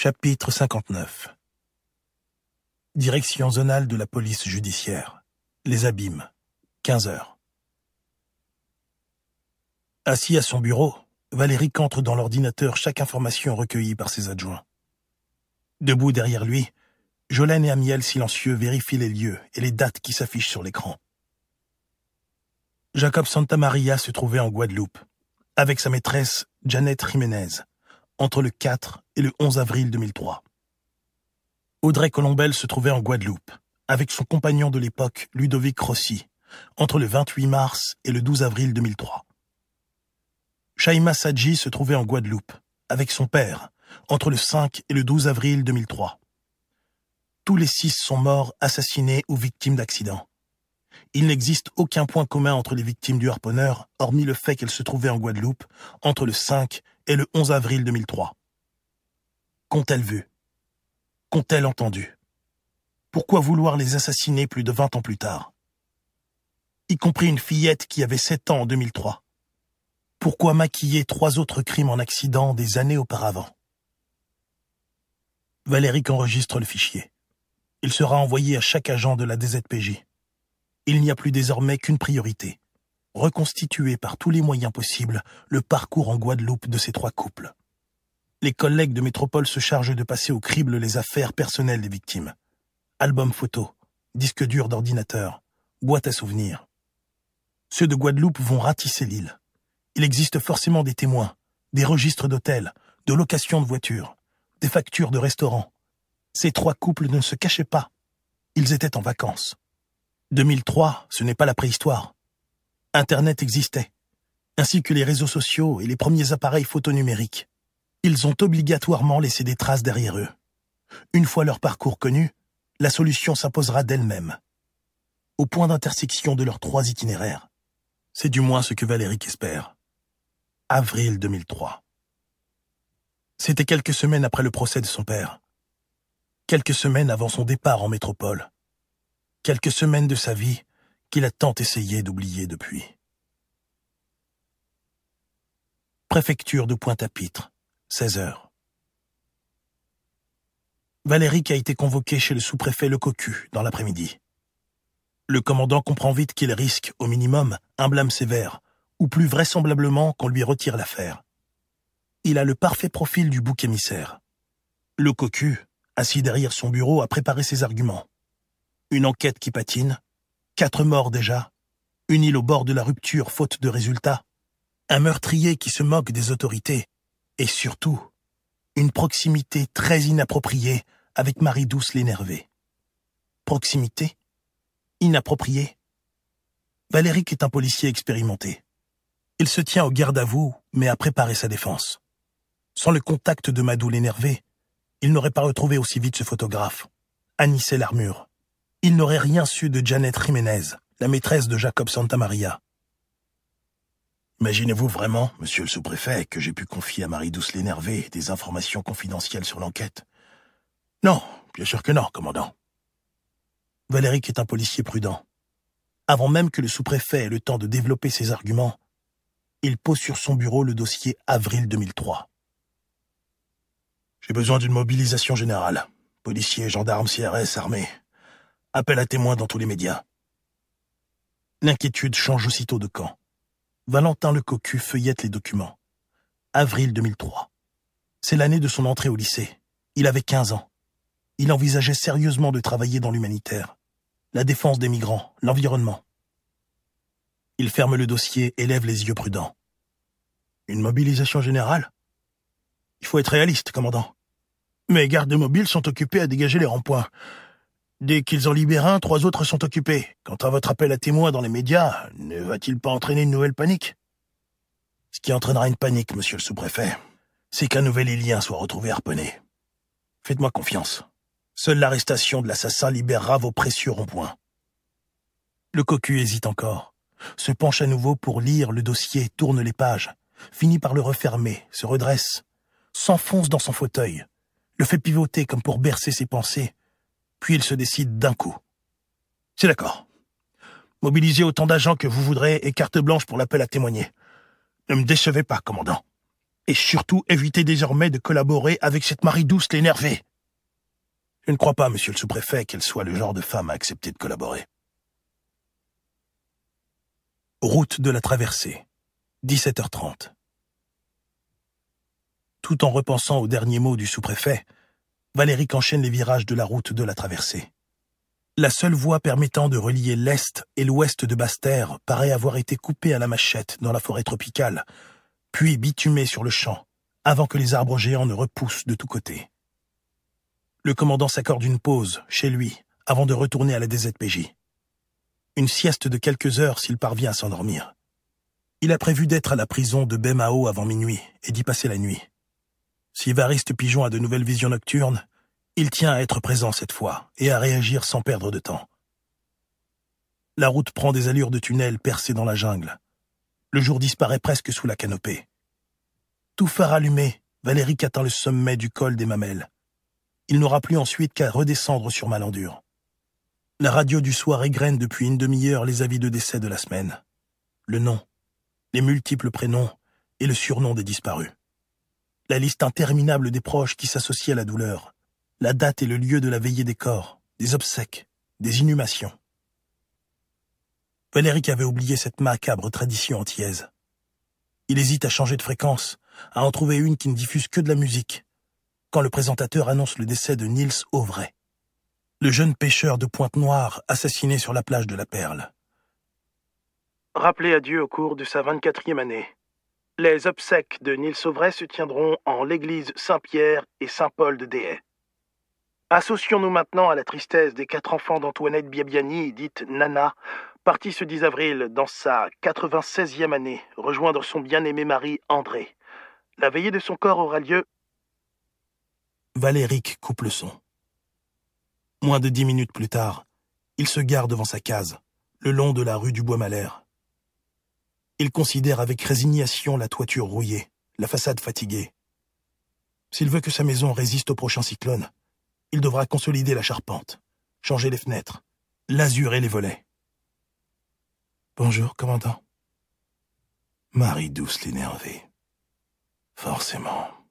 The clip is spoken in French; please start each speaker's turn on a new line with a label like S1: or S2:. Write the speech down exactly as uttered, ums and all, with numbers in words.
S1: Chapitre cinquante-neuf. Direction zonale de la police judiciaire. Les Abîmes. quinze heures. Assis à son bureau, Valérie entre dans l'ordinateur chaque information recueillie par ses adjoints. Debout derrière lui, Jolène et Amiel silencieux vérifient les lieux et les dates qui s'affichent sur l'écran. Jacob Santamaria se trouvait en Guadeloupe, avec sa maîtresse Janet Jiménez, entre le quatre et le onze avril deux mille trois. Audrey Colombel se trouvait en Guadeloupe, avec son compagnon de l'époque Ludovic Rossi, entre le vingt-huit mars et le douze avril deux mille trois. Shaima Sadji se trouvait en Guadeloupe, avec son père, entre le cinq et le douze avril deux mille trois. Tous les six sont morts, assassinés ou victimes d'accidents. Il n'existe aucun point commun entre les victimes du harponneur, hormis le fait qu'elles se trouvaient en Guadeloupe, entre le cinq et le onze avril deux mille trois. Qu'ont-elles vu? Qu'ont-elles entendu? Pourquoi vouloir les assassiner plus de vingt ans plus tard? Y compris une fillette qui avait sept ans en deux mille trois. Pourquoi maquiller trois autres crimes en accident des années auparavant? Valérie enregistre le fichier. Il sera envoyé à chaque agent de la D Z P J. Il n'y a plus désormais qu'une priorité. Reconstituer par tous les moyens possibles le parcours en Guadeloupe de ces trois couples. Les collègues de Métropole se chargent de passer au crible les affaires personnelles des victimes. Albums photos, disques durs d'ordinateur, boîtes à souvenirs. Ceux de Guadeloupe vont ratisser l'île. Il existe forcément des témoins, des registres d'hôtels, de location de voitures, des factures de restaurants. Ces trois couples ne se cachaient pas. Ils étaient en vacances. deux mille trois, ce n'est pas la préhistoire. Internet existait, ainsi que les réseaux sociaux et les premiers appareils photonumériques. Ils ont obligatoirement laissé des traces derrière eux. Une fois leur parcours connu, la solution s'imposera d'elle-même. Au point d'intersection de leurs trois itinéraires. C'est du moins ce que Valérie espère. Avril deux mille trois. C'était quelques semaines après le procès de son père. Quelques semaines avant son départ en métropole. Quelques semaines de sa vie qu'il a tant essayé d'oublier depuis. Préfecture de Pointe-à-Pitre, seize heures. Valérie a été convoquée chez le sous-préfet Le Cocu dans l'après-midi. Le commandant comprend vite qu'il risque, au minimum, un blâme sévère, ou plus vraisemblablement qu'on lui retire l'affaire. Il a le parfait profil du bouc émissaire. Le Cocu, assis derrière son bureau, a préparé ses arguments. Une enquête qui patine, quatre morts déjà, une île au bord de la rupture faute de résultats, un meurtrier qui se moque des autorités, et surtout, une proximité très inappropriée avec Marie-Douce l'énervée. Proximité? Inappropriée? Valérie est un policier expérimenté. Il se tient au garde à vous, mais a préparé sa défense. Sans le contact de Madou l'énervé, il n'aurait pas retrouvé aussi vite ce photographe. Anissé l'armure. Il n'aurait rien su de Janet Jiménez, la maîtresse de Jacob Santamaria. Imaginez-vous vraiment, monsieur le sous-préfet, que j'ai pu confier à Marie-Douce l'énervé des informations confidentielles sur l'enquête? Non, bien sûr que non, commandant. Valérie est un policier prudent. Avant même que le sous-préfet ait le temps de développer ses arguments, il pose sur son bureau le dossier avril deux mille trois. J'ai besoin d'une mobilisation générale. Policiers, gendarmes, C R S, armés. Appel à témoins dans tous les médias. L'inquiétude change aussitôt de camp. Valentin Le Cocu feuillette les documents. Avril deux mille trois. C'est l'année de son entrée au lycée. Il avait quinze ans. Il envisageait sérieusement de travailler dans l'humanitaire. La défense des migrants, l'environnement. Il ferme le dossier et lève les yeux prudents. Une mobilisation générale? Il faut être réaliste, commandant. Mes gardes mobiles sont occupés à dégager les ronds-points. Dès qu'ils en libèrent un, trois autres sont occupés. Quant à votre appel à témoins dans les médias, ne va-t-il pas entraîner une nouvelle panique? Ce qui entraînera une panique, monsieur le sous-préfet, c'est qu'un nouvel Ilien soit retrouvé harponné. Faites-moi confiance. Seule l'arrestation de l'assassin libérera vos précieux ronds-points. Le Cocu hésite encore, se penche à nouveau pour lire le dossier, tourne les pages, finit par le refermer, se redresse, s'enfonce dans son fauteuil, le fait pivoter comme pour bercer ses pensées, puis il se décide d'un coup. C'est d'accord. Mobilisez autant d'agents que vous voudrez et carte blanche pour l'appel à témoigner. Ne me décevez pas, commandant. Et surtout, évitez désormais de collaborer avec cette Marie-Douce l'énervée. Je ne crois pas, monsieur le sous-préfet, qu'elle soit le genre de femme à accepter de collaborer. Route de la traversée, dix-sept heures trente. Tout en repensant aux derniers mots du sous-préfet, Valéric enchaîne les virages de la route de la traversée. La seule voie permettant de relier l'est et l'ouest de Basse-Terre paraît avoir été coupée à la machette dans la forêt tropicale, puis bitumée sur le champ, avant que les arbres géants ne repoussent de tous côtés. Le commandant s'accorde une pause, chez lui, avant de retourner à la D Z P J. Une sieste de quelques heures s'il parvient à s'endormir. Il a prévu d'être à la prison de Baie-Mahault avant minuit et d'y passer la nuit. Si Évariste Pigeon a de nouvelles visions nocturnes, il tient à être présent cette fois et à réagir sans perdre de temps. La route prend des allures de tunnel percé dans la jungle. Le jour disparaît presque sous la canopée. Tout phare allumé, Valéric atteint le sommet du col des Mamelles. Il n'aura plus ensuite qu'à redescendre sur Malandure. La radio du soir égrène depuis une demi-heure les avis de décès de la semaine. Le nom, les multiples prénoms et le surnom des disparus. La liste interminable des proches qui s'associent à la douleur. La date et le lieu de la veillée des corps, des obsèques, des inhumations. Valéric avait oublié cette macabre tradition antillaise. Il hésite à changer de fréquence, à en trouver une qui ne diffuse que de la musique, quand le présentateur annonce le décès de Niels Auvray, le jeune pêcheur de Pointe-Noire assassiné sur la plage de la Perle. Rappelé à Dieu au cours de sa vingt-quatrième année. Les obsèques de Niels Auvray se tiendront en l'église Saint-Pierre et Saint-Paul de Déhay. Associons-nous maintenant à la tristesse des quatre enfants d'Antoinette Biabiani, dite Nana, partie ce dix avril dans sa quatre-vingt-seizième année, rejoindre son bien-aimé mari André. La veillée de son corps aura lieu... Valéric coupe le son. Moins de dix minutes plus tard, il se gare devant sa case, le long de la rue du Bois-Malher. Il considère avec résignation la toiture rouillée, la façade fatiguée. S'il veut que sa maison résiste au prochain cyclone, il devra consolider la charpente, changer les fenêtres, l'azurer les volets. Bonjour, commandant. Marie-Douce l'énervée. Forcément.